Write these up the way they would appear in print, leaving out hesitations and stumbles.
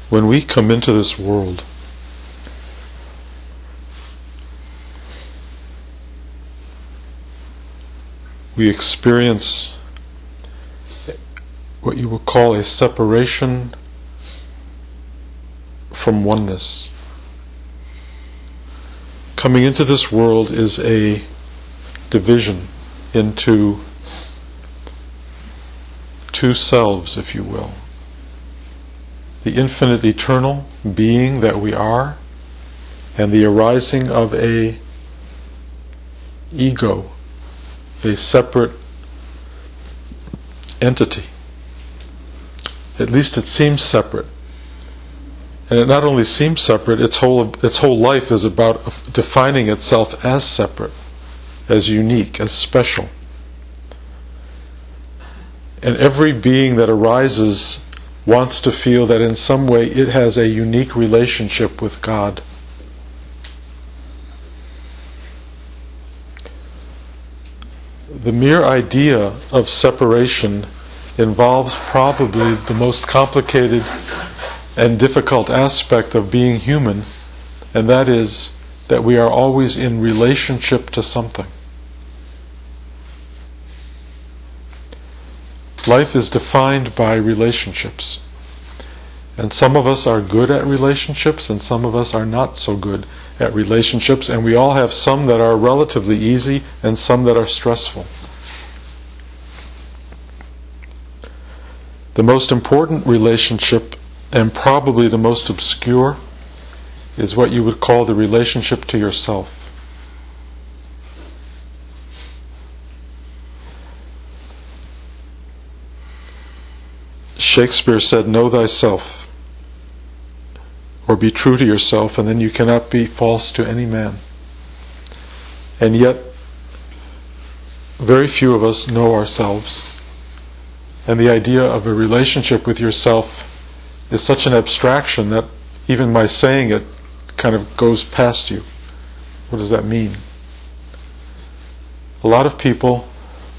When we come into this world, we experience what you would call a separation from oneness. Coming into this world is a division into two selves, if you will. The infinite eternal being that we are, and the arising of a ego, a separate entity. At least it seems separate. And it not only seems separate, its whole life is about defining itself as separate, as unique, as special. And every being that arises wants to feel that in some way it has a unique relationship with God. The mere idea of separation involves probably the most complicated and difficult aspect of being human, and that is that we are always in relationship to something. Life is defined by relationships. And some of us are good at relationships, and some of us are not so good at relationships, and we all have some that are relatively easy and some that are stressful. The most important relationship, and probably the most obscure, is what you would call the relationship to yourself. Shakespeare said, "Know thyself," or be true to yourself, and then you cannot be false to any man. And yet, very few of us know ourselves. And the idea of a relationship with yourself is such an abstraction that even my saying it kind of goes past you. What does that mean? A lot of people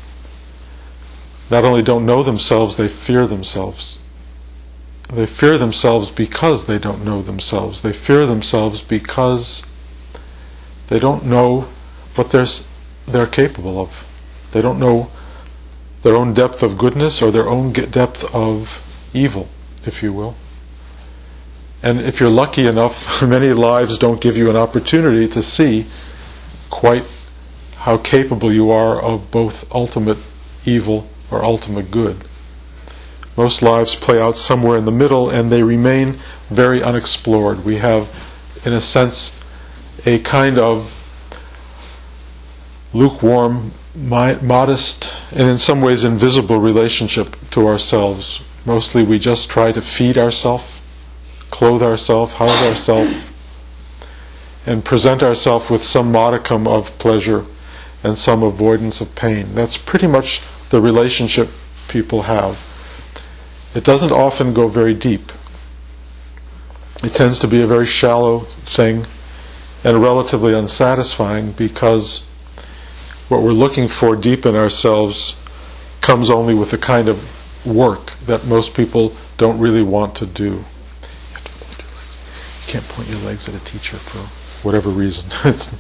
not only don't know themselves, they fear themselves. They fear themselves because they don't know themselves. They fear themselves because they don't know what they're capable of. They don't know their own depth of goodness or their own depth of evil, if you will. And if you're lucky enough, many lives don't give you an opportunity to see quite how capable you are of both ultimate evil or ultimate good. Most lives play out somewhere in the middle, and they remain very unexplored. We have, in a sense, a kind of lukewarm, modest, and in some ways invisible relationship to ourselves. Mostly we just try to feed ourselves, clothe ourselves, house ourselves, and present ourselves with some modicum of pleasure and some avoidance of pain. That's pretty much the relationship people have. It doesn't often go very deep. It tends to be a very shallow thing and relatively unsatisfying, because what we're looking for deep in ourselves comes only with the kind of work that most people don't really want to do. You can't point your legs at a teacher for whatever reason.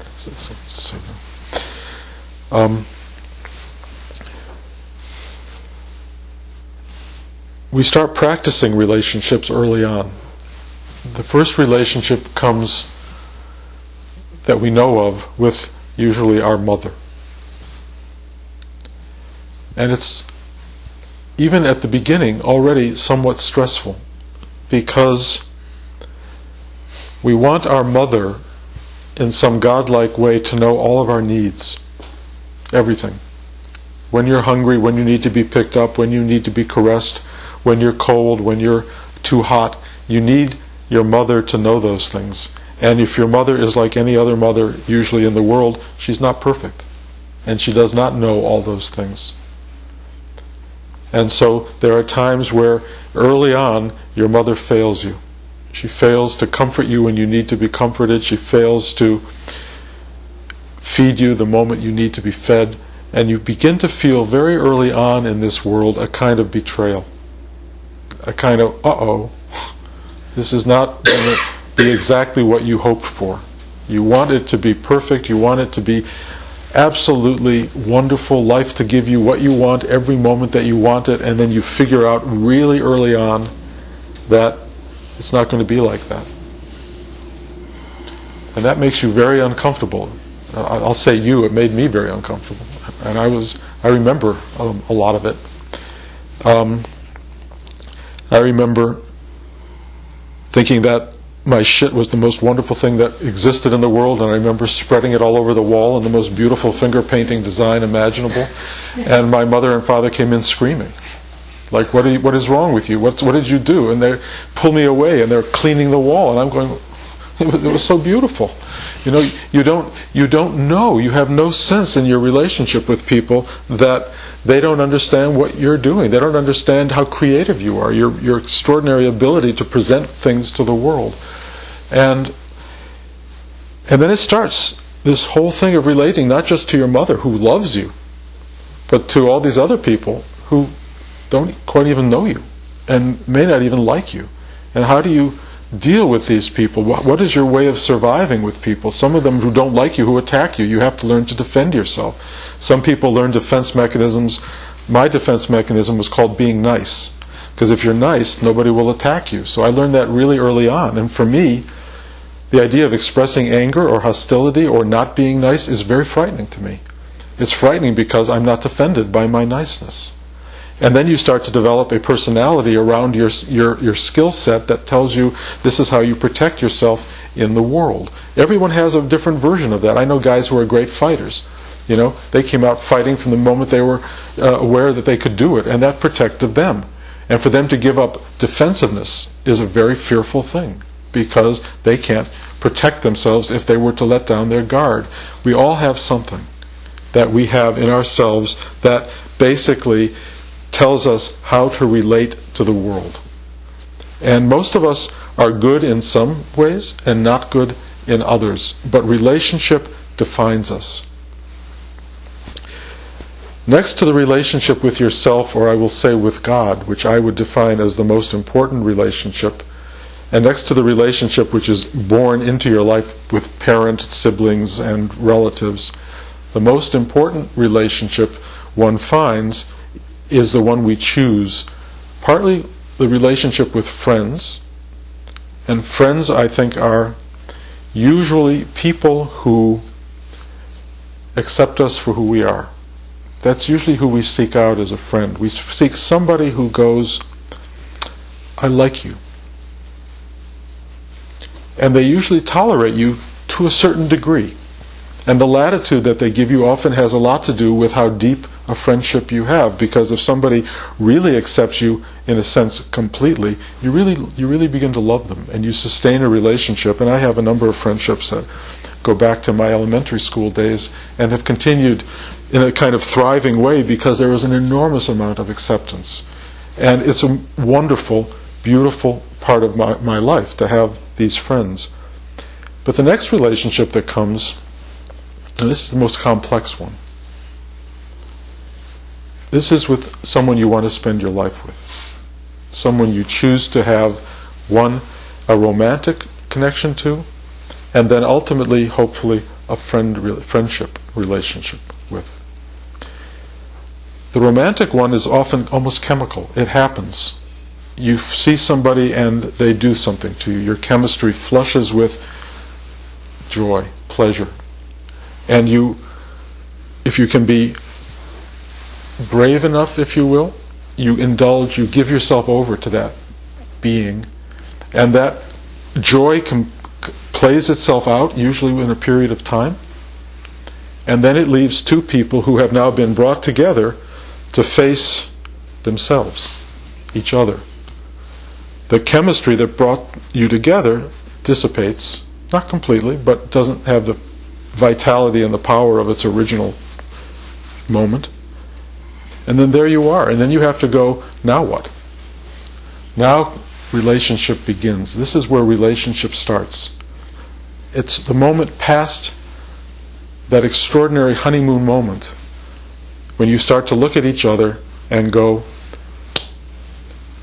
We start practicing relationships early on. The first relationship comes that we know of with usually our mother. And it's, even at the beginning, already somewhat stressful, because we want our mother in some godlike way to know all of our needs, everything. When you're hungry, when you need to be picked up, when you need to be caressed, when you're cold, when you're too hot, you need your mother to know those things. And if your mother is like any other mother usually in the world, she's not perfect, and she does not know all those things. And so there are times where early on your mother fails you. She fails to comfort you when you need to be comforted. She fails to feed you the moment you need to be fed. And you begin to feel very early on in this world a kind of betrayal. A kind of, This is not going to be exactly what you hoped for. You want it to be perfect. You want it to be absolutely wonderful, life to give you what you want every moment that you want it, and then you figure out really early on that it's not going to be like that. And that makes you very uncomfortable. I'll say it made me very uncomfortable. And I remember a lot of it. I remember thinking that my shit was the most wonderful thing that existed in the world, and I remember spreading it all over the wall in the most beautiful finger painting design imaginable. And my mother and father came in screaming, like, what is wrong with you? What did you do? And they pull me away, and they're cleaning the wall, and I'm going, it was so beautiful. You don't know. You have no sense in your relationship with people that they don't understand what you're doing. They don't understand how creative you are, your extraordinary ability to present things to the world. And then it starts, this whole thing of relating not just to your mother who loves you, but to all these other people who don't quite even know you and may not even like you. And how do you deal with these people? What is your way of surviving with people? Some of them who don't like you, who attack you, you have to learn to defend yourself. Some people learn defense mechanisms. My defense mechanism was called being nice. Because if you're nice, nobody will attack you. So I learned that really early on. And for me, the idea of expressing anger or hostility or not being nice is very frightening to me. It's frightening because I'm not defended by my niceness. And then you start to develop a personality around your skill set that tells you this is how you protect yourself in the world. Everyone has a different version of that. I know guys who are great fighters. They came out fighting from the moment they were aware that they could do it, and that protected them. And for them to give up defensiveness is a very fearful thing, because they can't protect themselves if they were to let down their guard. We all have something that we have in ourselves that basically tells us how to relate to the world. And most of us are good in some ways and not good in others. But relationship defines us. Next to the relationship with yourself, or I will say with God, which I would define as the most important relationship, and next to the relationship which is born into your life with parents, siblings, and relatives, the most important relationship one finds is the one we choose. Partly the relationship with friends. And friends, I think, are usually people who accept us for who we are. That's usually who we seek out as a friend. We seek somebody who goes, I like you. And they usually tolerate you to a certain degree. And the latitude that they give you often has a lot to do with how deep a friendship you have. Because if somebody really accepts you, in a sense, completely, you really begin to love them, and you sustain a relationship. And I have a number of friendships that go back to my elementary school days and have continued in a kind of thriving way because there is an enormous amount of acceptance. And it's a wonderful, beautiful part of my life to have these friends. But the next relationship that comes, and this is the most complex one, this is with someone you want to spend your life with. Someone you choose to have, one, a romantic connection to, and then ultimately, hopefully, a friendship relationship with. The romantic one is often almost chemical. It happens. You see somebody and they do something to you. Your chemistry flushes with joy, pleasure. And if you can be brave enough, if you will, you indulge, you give yourself over to that being. And that joy plays itself out, usually in a period of time. And then it leaves two people who have now been brought together to face themselves, each other. The chemistry that brought you together dissipates, not completely, but doesn't have the vitality and the power of its original moment. And then there you are. And then you have to go, now what? Now relationship begins. This is where relationship starts. It's the moment past that extraordinary honeymoon moment when you start to look at each other and go,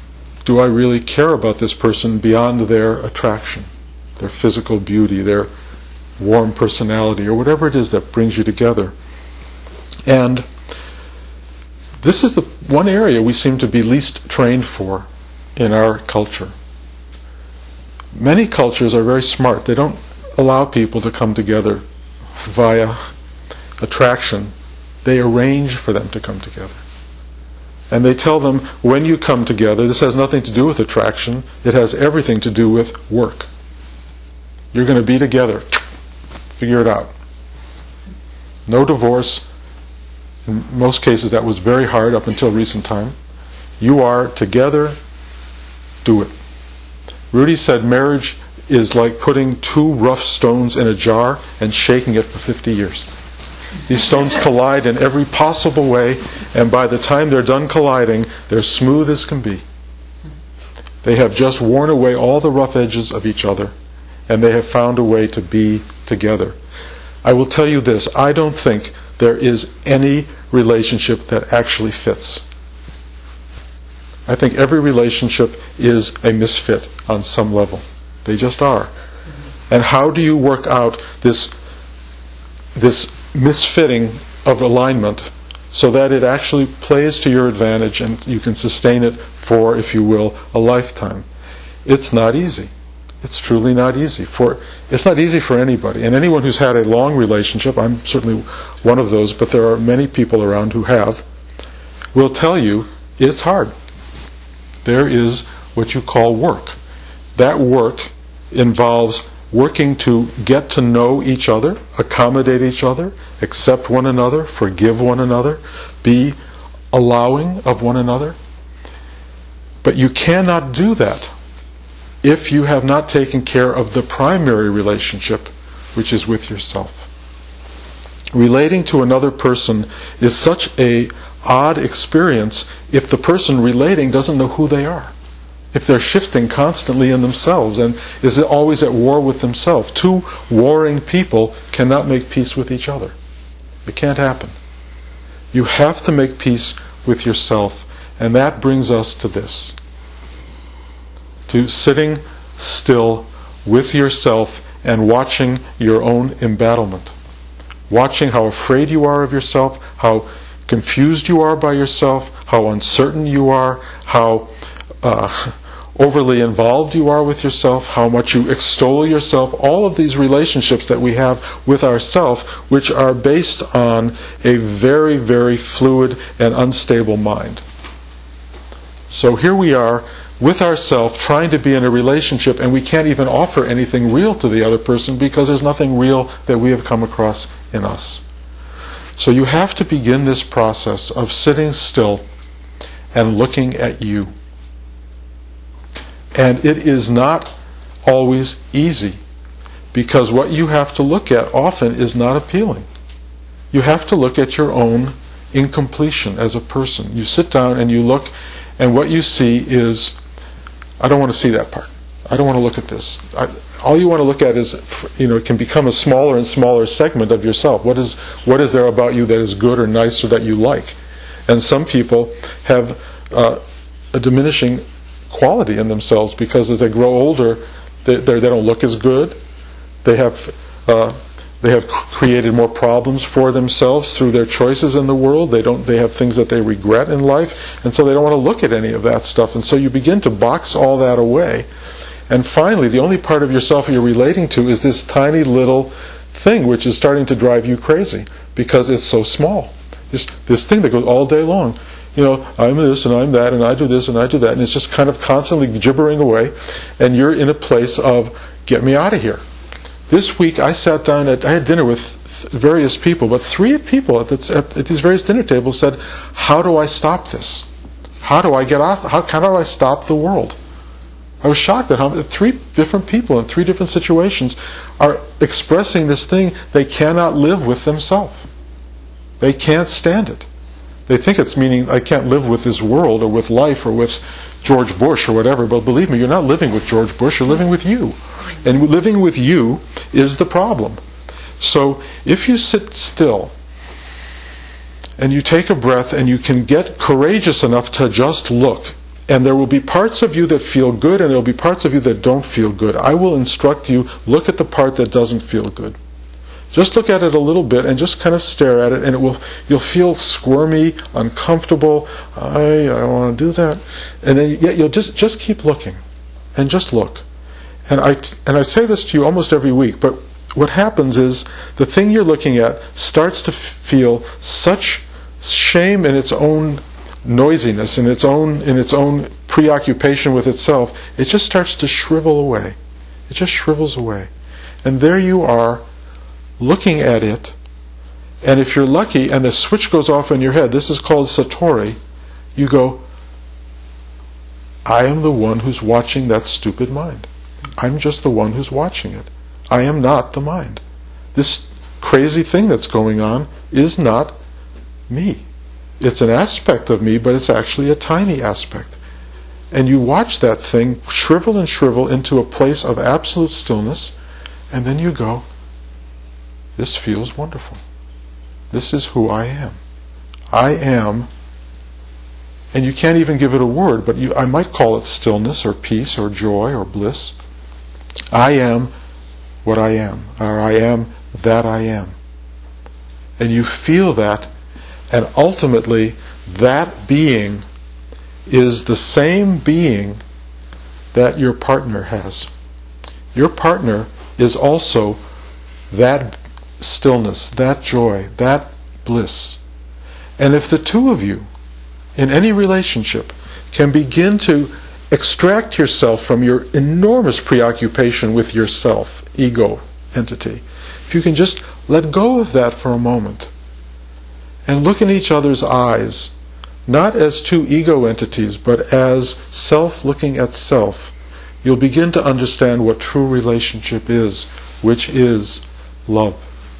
do I really care about this person beyond their attraction, their physical beauty, their warm personality, or whatever it is that brings you together? And this is the one area we seem to be least trained for in our culture. Many cultures are very smart. They don't allow people to come together via attraction. They arrange for them to come together. And they tell them, when you come together, this has nothing to do with attraction, it has everything to do with work. You're going to be together. Figure it out. No divorce. In most cases that was very hard up until recent time. You are together, do it. Rudy said marriage is like putting two rough stones in a jar and shaking it for 50 years. These stones collide in every possible way, and by the time they're done colliding, they're smooth as can be. They have just worn away all the rough edges of each other, and they have found a way to be together. I will tell you this, I don't think there is any relationship that actually fits. I think every relationship is a misfit on some level. They just are. And how do you work out this misfitting of alignment so that it actually plays to your advantage and you can sustain it for, if you will, a lifetime? It's not easy. It's truly not easy. It's not easy for anybody. And anyone who's had a long relationship, I'm certainly one of those, but there are many people around who have, will tell you it's hard. There is what you call work. That work involves working to get to know each other, accommodate each other, accept one another, forgive one another, be allowing of one another. But you cannot do that if you have not taken care of the primary relationship, which is with yourself. Relating to another person is such an odd experience if the person relating doesn't know who they are. If they're shifting constantly in themselves and is always at war with themselves. Two warring people cannot make peace with each other. It can't happen. You have to make peace with yourself, and that brings us to this. To sitting still with yourself and watching your own embattlement. Watching how afraid you are of yourself, how confused you are by yourself, how uncertain you are, how overly involved you are with yourself, how much you extol yourself, all of these relationships that we have with ourself, which are based on a very, very fluid and unstable mind. So here we are with ourselves trying to be in a relationship, and we can't even offer anything real to the other person because there's nothing real that we have come across in us. So you have to begin this process of sitting still and looking at you. And it is not always easy, because what you have to look at often is not appealing. You have to look at your own incompletion as a person. You sit down and you look, and what you see is, I don't want to see that part. I don't want to look at this. All you want to look at is, it can become a smaller and smaller segment of yourself. What is there about you that is good or nice or that you like? And some people have a diminishing quality in themselves because as they grow older, they don't look as good. They have created more problems for themselves through their choices in the world. They have things that they regret in life, and so they don't want to look at any of that stuff. And so you begin to box all that away. And finally, the only part of yourself you're relating to is this tiny little thing which is starting to drive you crazy because it's so small. This thing that goes all day long. I'm this and I'm that and I do this and I do that, and it's just kind of constantly gibbering away, and you're in a place of, get me out of here. This week I sat down, I had dinner with various people, but 3 people at these various dinner tables said, how do I stop this? How do I get off? How do I stop the world? I was shocked at how 3 different people in 3 different situations are expressing this thing they cannot live with themselves. They can't stand it. They think it's meaning I can't live with this world or with life or with George Bush or whatever, but believe me, you're not living with George Bush, you're living with you. And living with you is the problem. So if you sit still and you take a breath and you can get courageous enough to just look And there will be parts of you that feel good, and there will be parts of you that don't feel good. I will instruct you, look at the part that doesn't feel good. Just look at it a little bit and just kind of stare at it, and you'll feel squirmy, uncomfortable. I don't want to do that. And then yet you'll just keep looking, and just look. And I say this to you almost every week, but what happens is the thing you're looking at starts to feel such shame in its own noisiness, in its own preoccupation with itself. It just starts to shrivel away. It just shrivels away. And there you are, looking at it, and if you're lucky and the switch goes off in your head, this is called satori, you go, I am the one who's watching that stupid mind. I'm just the one who's watching it. I am not the mind. This crazy thing that's going on is not me. It's an aspect of me, but it's actually a tiny aspect. And you watch that thing shrivel and shrivel into a place of absolute stillness, and then you go, this feels wonderful. This is who I am. I am, and you can't even give it a word, but I might call it stillness or peace or joy or bliss. I am what I am, or I am that I am. And you feel that, and ultimately that being is the same being that your partner has. Your partner is also that stillness, that joy, that bliss. And if the two of you, in any relationship, can begin to extract yourself from your enormous preoccupation with yourself, ego entity, if you can just let go of that for a moment and look in each other's eyes, not as two ego entities, but as self looking at self, you'll begin to understand what true relationship is, which is love.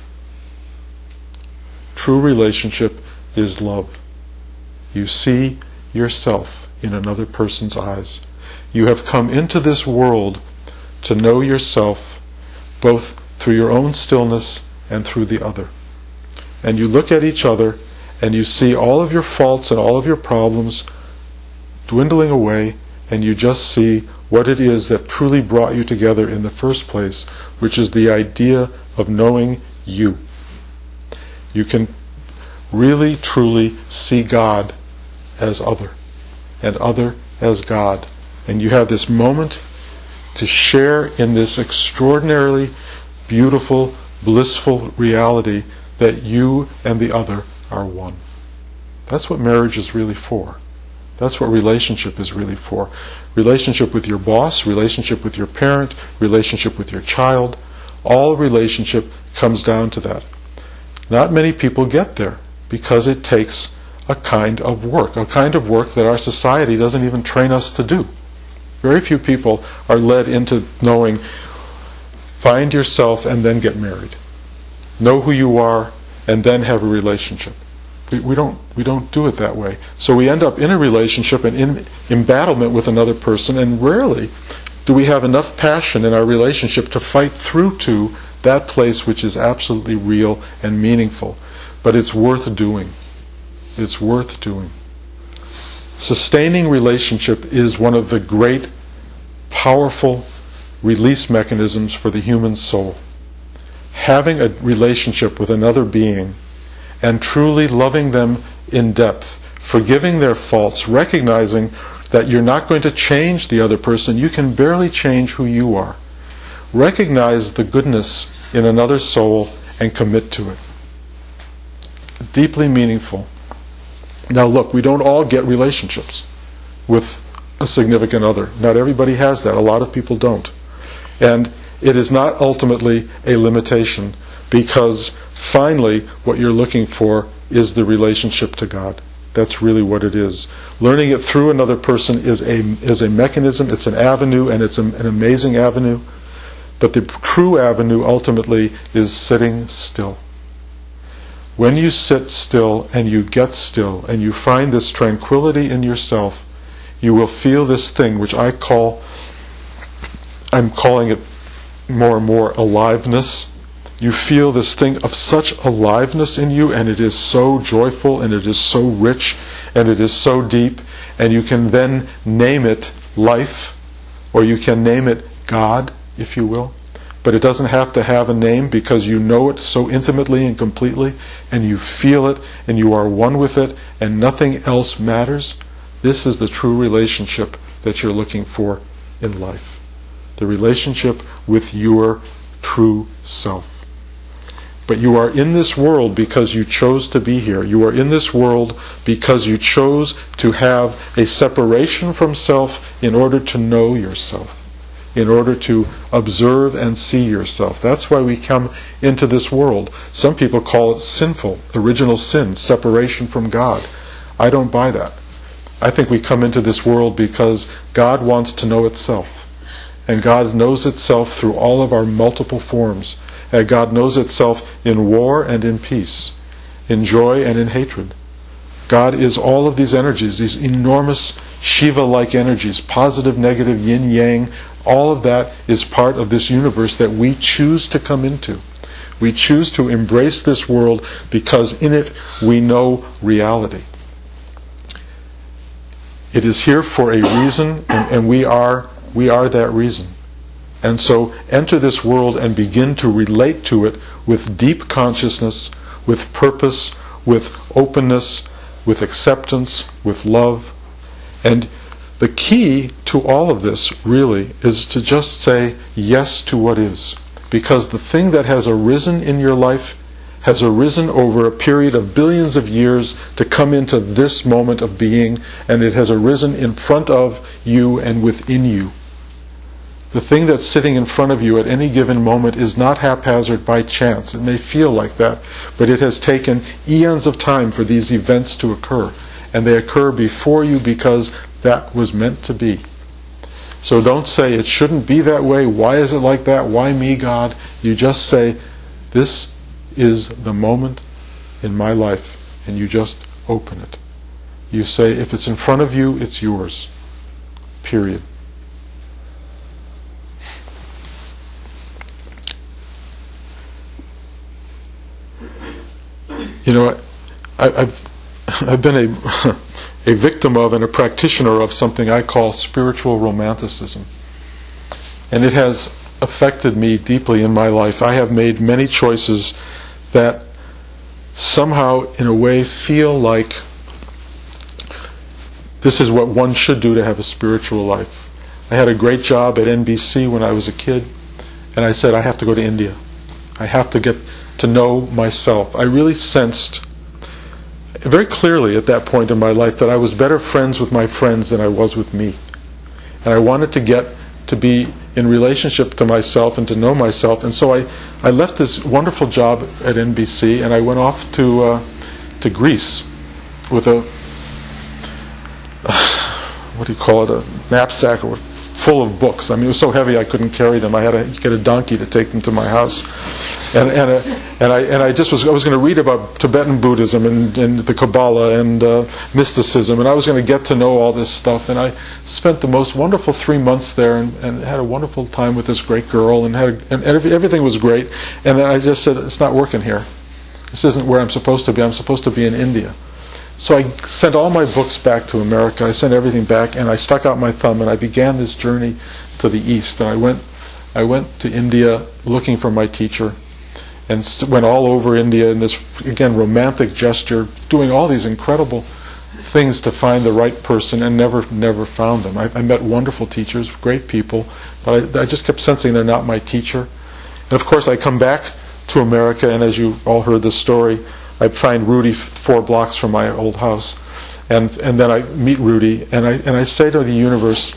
True relationship is love. You see yourself in another person's eyes. You have come into this world to know yourself, both through your own stillness and through the other. And you look at each other and you see all of your faults and all of your problems dwindling away, and you just see what it is that truly brought you together in the first place, which is the idea of knowing you. You can really, truly see God as other, and other as God. And you have this moment to share in this extraordinarily beautiful, blissful reality that you and the other are one. That's what marriage is really for. That's what relationship is really for. Relationship with your boss, relationship with your parent, relationship with your child. All relationship comes down to that. Not many people get there because it takes a kind of work that our society doesn't even train us to do. Very few people are led into knowing, find yourself and then get married. Know who you are and then have a relationship. We don't do it that way. So we end up in a relationship and in embattlement with another person, and rarely do we have enough passion in our relationship to fight through to that place which is absolutely real and meaningful. But it's worth doing. It's worth doing. Sustaining relationship is one of the great, powerful release mechanisms for the human soul. Having a relationship with another being and truly loving them in depth, forgiving their faults, recognizing that you're not going to change the other person, you can barely change who you are. Recognize the goodness in another soul and commit to it. Deeply meaningful. Now look, we don't all get relationships with a significant other. Not everybody has that. A lot of people don't. And it is not ultimately a limitation, because finally what you're looking for is the relationship to God. That's really what it is. Learning it through another person is a mechanism, it's an avenue, and it's an amazing avenue. But the true avenue ultimately is sitting still. When you sit still and you get still and you find this tranquility in yourself, you will feel this thing which I'm calling it more and more aliveness. You feel this thing of such aliveness in you, and it is so joyful, and it is so rich, and it is so deep, and you can then name it life, or you can name it God, if you will. But it doesn't have to have a name, because you know it so intimately and completely, and you feel it, and you are one with it, and nothing else matters. This is the true relationship that you're looking for in life. The relationship with your true self. But you are in this world because you chose to be here. You are in this world because you chose to have a separation from self in order to know yourself, in order to observe and see yourself. That's why we come into this world. Some people call it sinful, original sin, separation from God. I don't buy that. I think we come into this world because God wants to know itself. And God knows itself through all of our multiple forms. And God knows itself in war and in peace, in joy and in hatred. God is all of these energies, these enormous Shiva-like energies, positive, negative, yin-yang. All of that is part of this universe that we choose to come into. We choose to embrace this world because in it we know reality. It is here for a reason, and we are that reason. And so enter this world and begin to relate to it with deep consciousness, with purpose, with openness, with acceptance, with love. And the key to all of this, really, is to just say yes to what is. Because the thing that has arisen in your life has arisen over a period of billions of years to come into this moment of being, and it has arisen in front of you and within you. The thing that's sitting in front of you at any given moment is not haphazard by chance. It may feel like that, but it has taken eons of time for these events to occur. And they occur before you because that was meant to be. So don't say, it shouldn't be that way. Why is it like that? Why me, God? You just say, this is the moment in my life. And you just open it. You say, if it's in front of you, it's yours. Period. You know, I've been a victim of and a practitioner of something I call spiritual romanticism. And it has affected me deeply in my life. I have made many choices that somehow, in a way, feel like this is what one should do to have a spiritual life. I had a great job at NBC when I was a kid, and I said, I have to go to India. I have to get to know myself. I really sensed very clearly at that point in my life that I was better friends with my friends than I was with me. And I wanted to get to be in relationship to myself and to know myself. And so I left this wonderful job at NBC and I went off to Greece with a knapsack full of books. I mean, it was so heavy I couldn't carry them. I had to get a donkey to take them to my house. And I was going to read about Tibetan Buddhism and the Kabbalah and mysticism, and I was going to get to know all this stuff. And I spent the most wonderful 3 months there and had a wonderful time with this great girl, and everything was great. And then I just said, it's not working here. This isn't where I'm supposed to be. I'm supposed to be in India. So I sent all my books back to America. I sent everything back, and I stuck out my thumb, and I began this journey to the east. And I went to India looking for my teacher, and went all over India in this, again, romantic gesture, doing all these incredible things to find the right person, and never found them. I met wonderful teachers, great people, but I just kept sensing they're not my teacher. And of course I come back to America, and as you all heard this story, I find Rudy 4 blocks from my old house, and then I meet Rudy, and I say to the universe,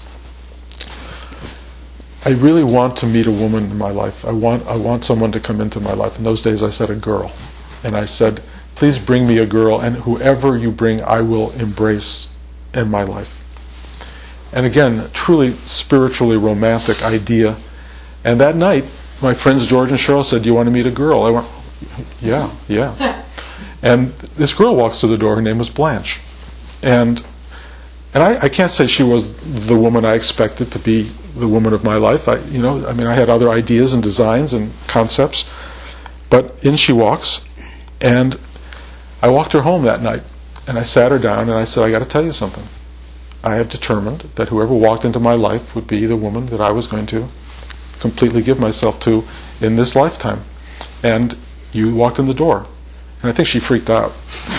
I really want to meet a woman in my life. I want someone to come into my life. In those days I said a girl. And I said, please bring me a girl, and whoever you bring I will embrace in my life. And again, truly spiritually romantic idea. And that night, my friends George and Cheryl said, do you want to meet a girl? I went, yeah. And this girl walks through the door. Her name was Blanche. And I can't say she was the woman I expected to be the woman of my life. I had other ideas and designs and concepts. But in she walks, and I walked her home that night. And I sat her down and I said, I got to tell you something. I have determined that whoever walked into my life would be the woman that I was going to completely give myself to in this lifetime. And you walked in the door. And I think she freaked out.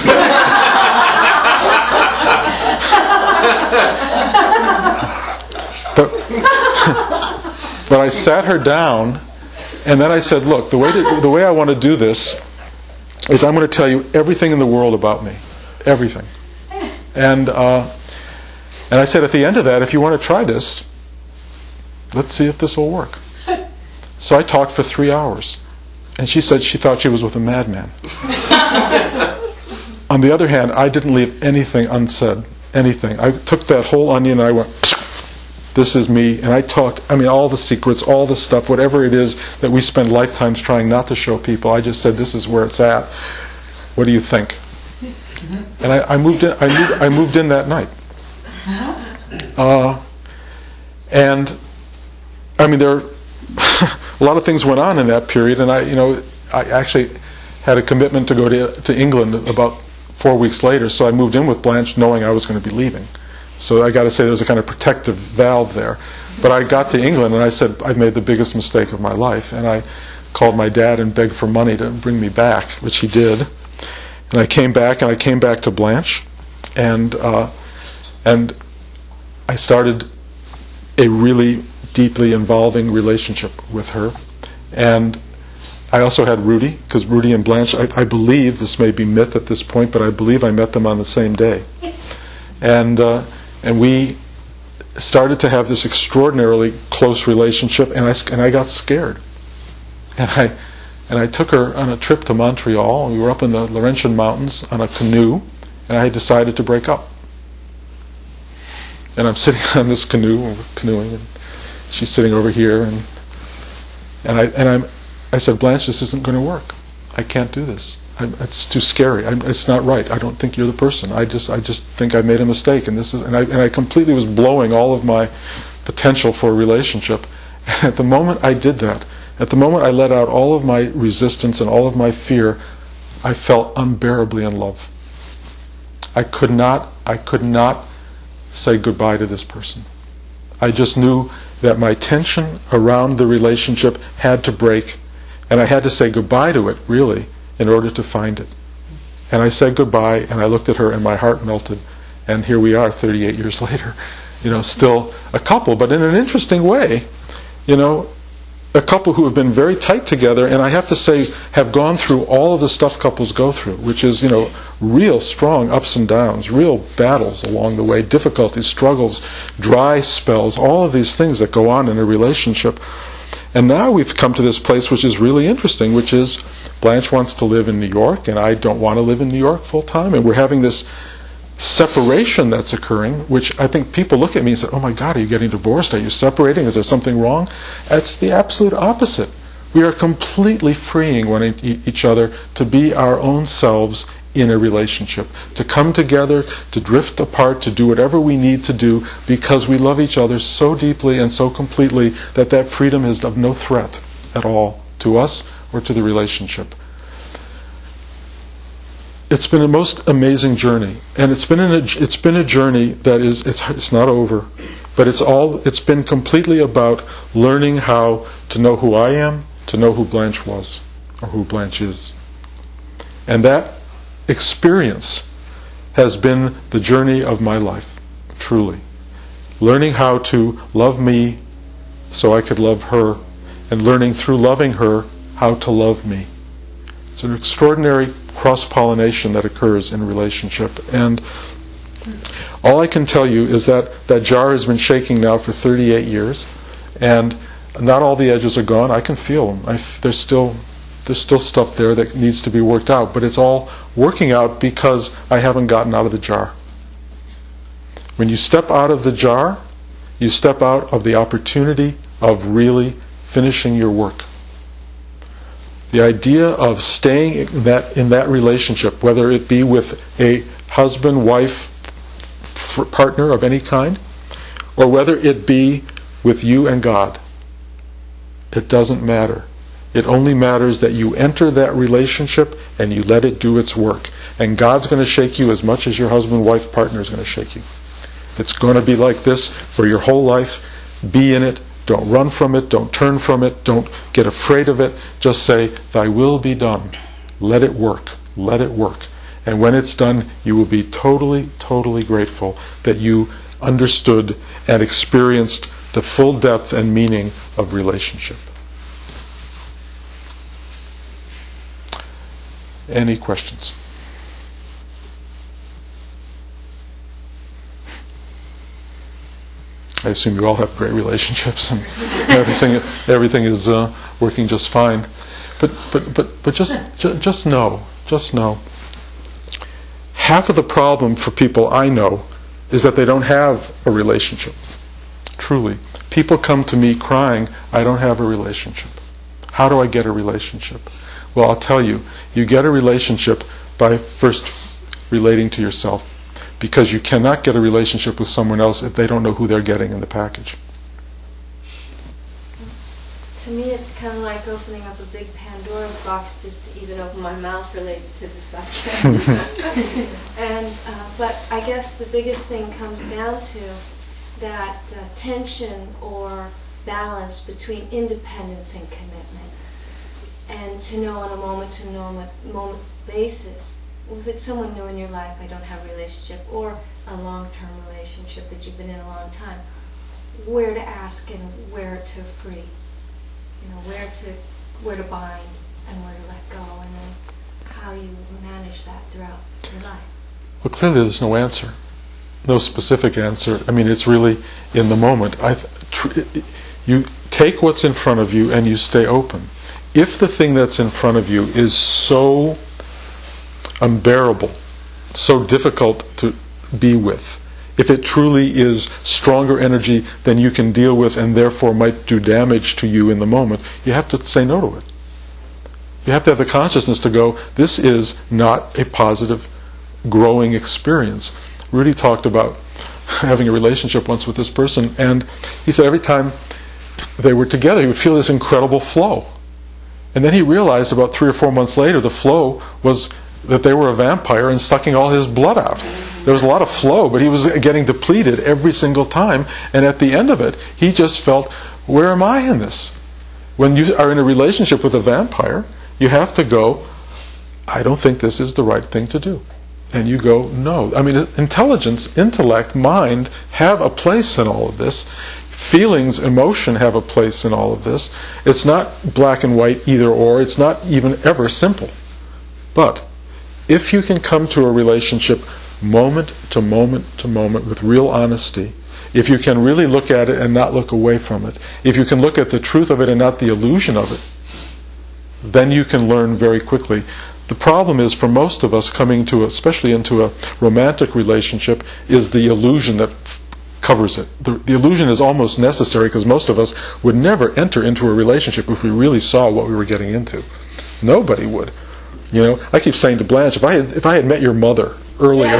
But I sat her down, and then I said, look, the way I want to do this is I'm going to tell you everything in the world about me. Everything. And I said at the end of that, if you want to try this, let's see if this will work. So I talked for 3 hours. And she said she thought she was with a madman. On the other hand, I didn't leave anything unsaid. Anything. I took that whole onion and I went, this is me. And I talked, all the secrets, all the stuff, whatever it is that we spend lifetimes trying not to show people. I just said, this is where it's at. What do you think? And I moved in. I moved in that night. There a lot of things went on in that period, and I actually had a commitment to go to England about 4 weeks later, so I moved in with Blanche knowing I was going to be leaving. So I got to say there was a kind of protective valve there. But I got to England and I said I've made the biggest mistake of my life, and I called my dad and begged for money to bring me back, which he did. And I came back to Blanche, and I started a really deeply involving relationship with her. And I also had Rudy, because Rudy and Blanche, I believe, this may be myth at this point, but I believe I met them on the same day. And we started to have this extraordinarily close relationship, and I got scared. And I took her on a trip to Montreal. We were up in the Laurentian Mountains on a canoe, and I had decided to break up. And I'm sitting on this canoe, and we're canoeing, and she's sitting over here, and I said, Blanche, this isn't going to work. I can't do this. It's too scary. It's not right. I don't think you're the person. I just think I made a mistake, and I completely was blowing all of my potential for a relationship. And at the moment I did that, at the moment I let out all of my resistance and all of my fear, I felt unbearably in love. I could not say goodbye to this person. I just knew that my tension around the relationship had to break, and I had to say goodbye to it, really, in order to find it. And I said goodbye, and I looked at her, and my heart melted. And here we are, 38 years later, still a couple, but in an interesting way, a couple who have been very tight together, and I have to say, have gone through all of the stuff couples go through, which is, real strong ups and downs, real battles along the way, difficulties, struggles, dry spells, all of these things that go on in a relationship. And now we've come to this place which is really interesting, which is Blanche wants to live in New York, and I don't want to live in New York full time, and we're having this separation that's occurring, which I think people look at me and say, oh my God, are you getting divorced? Are you separating? Is there something wrong? That's the absolute opposite. We are completely freeing each other to be our own selves in a relationship, to come together, to drift apart, to do whatever we need to do because we love each other so deeply and so completely that freedom is of no threat at all to us or to the relationship. It's been a most amazing journey, and it's been a journey that it's not over, but it's been completely about learning how to know who I am, to know who Blanche was, or who Blanche is. And that experience has been the journey of my life, truly. Learning how to love me so I could love her, and learning through loving her how to love me. It's an extraordinary cross-pollination that occurs in a relationship. And all I can tell you is that jar has been shaking now for 38 years, and not all the edges are gone. I can feel them. There's still stuff there that needs to be worked out, but it's all working out because I haven't gotten out of the jar. When you step out of the jar, you step out of the opportunity of really finishing your work. The idea of staying in that relationship, whether it be with a husband, wife, partner of any kind, or whether it be with you and God, it doesn't matter. It only matters that you enter that relationship and you let it do its work. And God's going to shake you as much as your husband, wife, partner is going to shake you. It's going to be like this for your whole life. Be in it. Don't run from it. Don't turn from it. Don't get afraid of it. Just say, thy will be done. Let it work. Let it work. And when it's done, you will be totally, totally grateful that you understood and experienced the full depth and meaning of relationship. Any questions? I assume you all have great relationships and everything is working just fine. But just know. Half of the problem for people I know is that they don't have a relationship. Truly. People come to me crying, I don't have a relationship. How do I get a relationship? Well, I'll tell you. You get a relationship by first relating to yourself. Because you cannot get a relationship with someone else if they don't know who they're getting in the package. To me, it's kind of like opening up a big Pandora's box just to even open my mouth related to the subject. But I guess the biggest thing comes down to that tension or balance between independence and commitment. And to know on a moment-to-moment basis, if it's someone new in your life, I don't have a relationship, or a long-term relationship that you've been in a long time, where to ask and where to free. Where to bind and where to let go, and then how you manage that throughout your life. Well, clearly there's no answer. No specific answer. I mean, it's really in the moment. You take what's in front of you and you stay open. If the thing that's in front of you is so unbearable, so difficult to be with, if it truly is stronger energy than you can deal with and therefore might do damage to you in the moment, you have to say no to it. You have to have the consciousness to go, this is not a positive, growing experience. Rudy talked about having a relationship once with this person, and he said every time they were together, he would feel this incredible flow. And then he realized about 3 or 4 months later, the flow was that they were a vampire and sucking all his blood out. There was a lot of flow, but he was getting depleted every single time, and at the end of it, he just felt, where am I in this? When you are in a relationship with a vampire, you have to go, I don't think this is the right thing to do. And you go, no. I mean, intelligence, intellect, mind have a place in all of this. Feelings, emotion have a place in all of this. It's not black and white, either or. It's not even ever simple. But if you can come to a relationship moment to moment to moment with real honesty, if you can really look at it and not look away from it, if you can look at the truth of it and not the illusion of it, then you can learn very quickly. The problem is, for most of us coming to, especially into a romantic relationship, is the illusion that covers it. The illusion is almost necessary because most of us would never enter into a relationship if we really saw what we were getting into. Nobody would. I keep saying to Blanche, if I had met your mother earlier,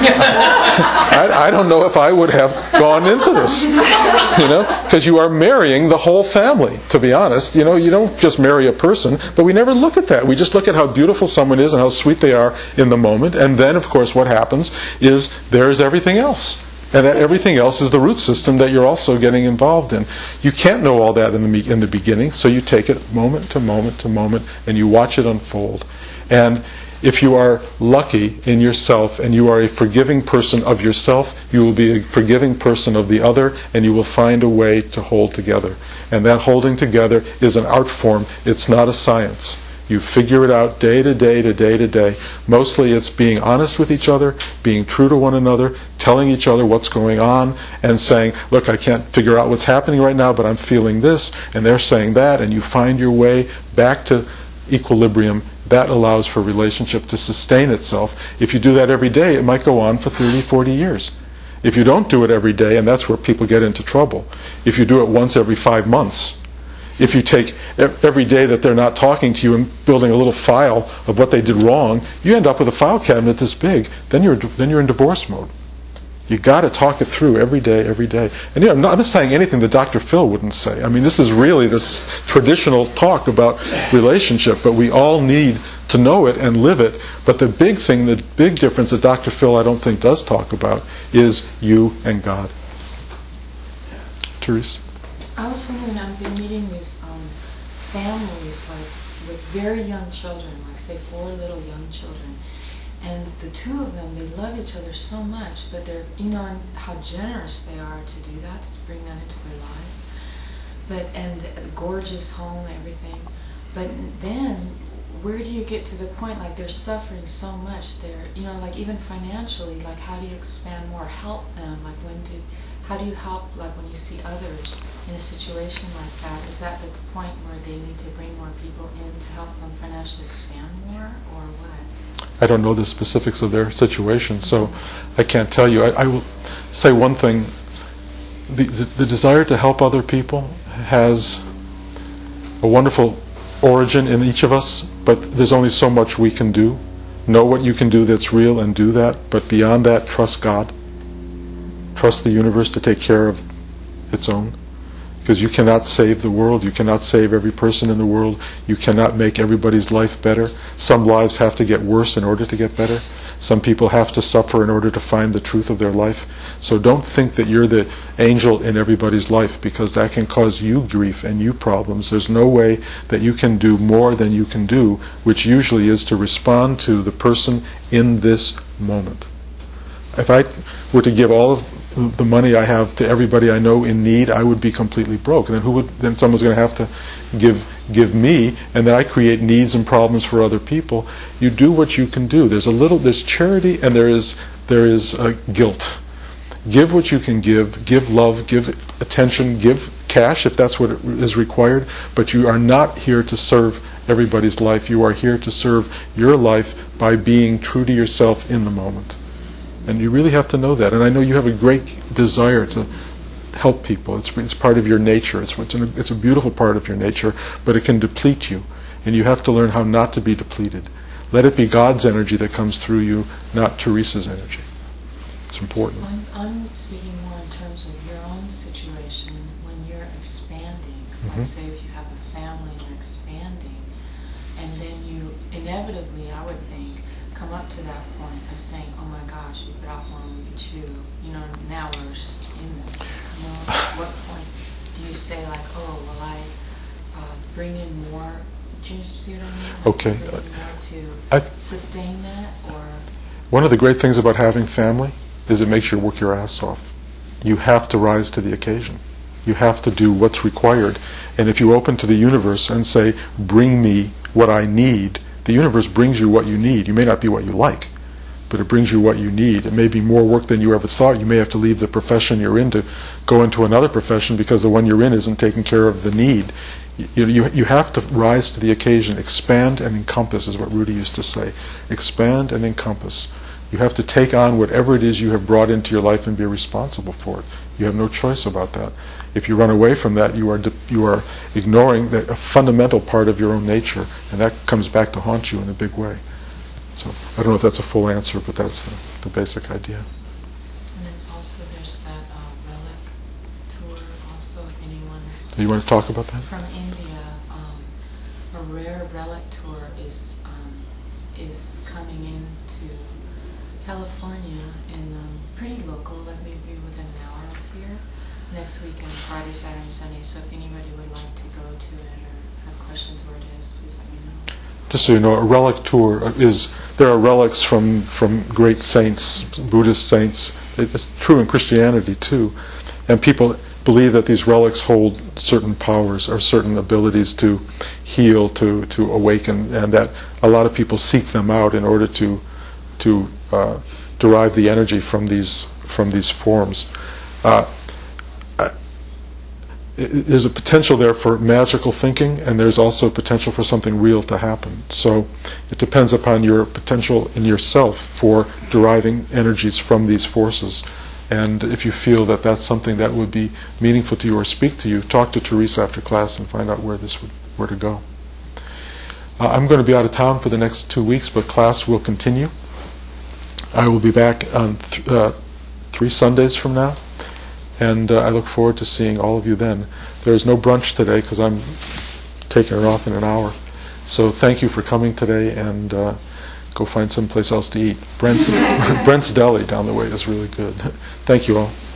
I don't know if I would have gone into this. Because you are marrying the whole family, to be honest. You don't just marry a person, but we never look at that. We just look at how beautiful someone is and how sweet they are in the moment, and then, of course, what happens is there's everything else. And that everything else is the root system that you're also getting involved in. You can't know all that in the beginning, so you take it moment to moment to moment, and you watch it unfold. And if you are lucky in yourself and you are a forgiving person of yourself, you will be a forgiving person of the other, and you will find a way to hold together. And that holding together is an art form. It's not a science. You figure it out day to day to day to day. Mostly it's being honest with each other, being true to one another, telling each other what's going on, and saying, look, I can't figure out what's happening right now, but I'm feeling this, and they're saying that, and you find your way back to equilibrium. That allows for a relationship to sustain itself. If you do that every day, it might go on for 30, 40 years. If you don't do it every day, and that's where people get into trouble, if you do it once every 5 months, if you take every day that they're not talking to you and building a little file of what they did wrong, you end up with a file cabinet this big. Then you're in divorce mode. You got to talk it through every day. And I'm not saying anything that Dr. Phil wouldn't say. I mean, this is really this traditional talk about relationship, but we all need to know it and live it. But the big thing, the big difference that Dr. Phil I don't think does talk about is you and God. Therese? I was wondering, I've been meeting these families like with very young children, like say 4 little young children. And the 2 of them, they love each other so much, but they're, and how generous they are to do that, to bring that into their lives. And a gorgeous home, everything. But then, where do you get to the point, like they're suffering so much, they're, like even financially, like how do you expand more, help them, like how do you help, like when you see others in a situation like that? Is that the point where they need to bring more people in to help them financially expand more, or what? I don't know the specifics of their situation, so I can't tell you. I will say one thing. The desire to help other people has a wonderful origin in each of us, but there's only so much we can do. Know what you can do that's real and do that, but beyond that, trust God. Trust the universe to take care of its own. Because you cannot save the world, you cannot save every person in the world, you cannot make everybody's life better. Some lives have to get worse in order to get better. Some people have to suffer in order to find the truth of their life. So don't think that you're the angel in everybody's life, because that can cause you grief and you problems. There's no way that you can do more than you can do, which usually is to respond to the person in this moment. If I were to give all of the money I have to everybody I know in need, I would be completely broke. And then someone's going to have to give me, and then I create needs and problems for other people. You do what you can do. There's charity and there is guilt. Give what you can give love, give attention, give cash if that's what is required, but you are not here to serve everybody's life. You are here to serve your life by being true to yourself in the moment. And you really have to know that. And I know you have a great desire to help people. It's part of your nature. It's a beautiful part of your nature, but it can deplete you. And you have to learn how not to be depleted. Let it be God's energy that comes through you, not Teresa's energy. It's important. I'm speaking more in terms of your own situation when you're expanding. Mm-hmm. Like say if you have a family and you're expanding, and then you inevitably, I would think, come up to that point of saying, oh my gosh, you brought more, look at you. Now we're in this. At what point do you say like, oh, will I bring in more? Do you see what I mean? Okay. Bring in more to sustain that, or? One of the great things about having family is it makes you work your ass off. You have to rise to the occasion. You have to do what's required. And if you open to the universe and say, bring me what I need, the universe brings you what you need. You may not be what you like, but it brings you what you need. It may be more work than you ever thought. You may have to leave the profession you're in to go into another profession because the one you're in isn't taking care of the need. You have to rise to the occasion. Expand and encompass is what Rudy used to say. Expand and encompass. You have to take on whatever it is you have brought into your life and be responsible for it. You have no choice about that. If you run away from that, you are ignoring a fundamental part of your own nature, and that comes back to haunt you in a big way. So I don't know if that's a full answer, but that's the basic idea. And then also there's that relic tour. Also, if anyone. Do you want to talk about that? From India, a rare relic tour is coming into California, and pretty local, like maybe within an hour of here, next weekend, Friday, Saturday, and Sunday. So if anybody would like to go to it or have questions where it is, please let me know. Just so you know, a relic tour there are relics from great saints, Buddhist saints. It's true in Christianity too. And people believe that these relics hold certain powers or certain abilities to heal, to awaken, and that a lot of people seek them out in order to derive the energy from these forms. There's a potential there for magical thinking, and there's also a potential for something real to happen. So it depends upon your potential in yourself for deriving energies from these forces. And if you feel that that's something that would be meaningful to you or speak to you, talk to Teresa after class and find out where to go. I'm going to be out of town for the next 2 weeks, but class will continue. I will be back on 3 3 Sundays from now. And I look forward to seeing all of you then. There is no brunch today because I'm taking it off in an hour. So thank you for coming today, and go find someplace else to eat. Brent's Deli down the way is really good. Thank you all.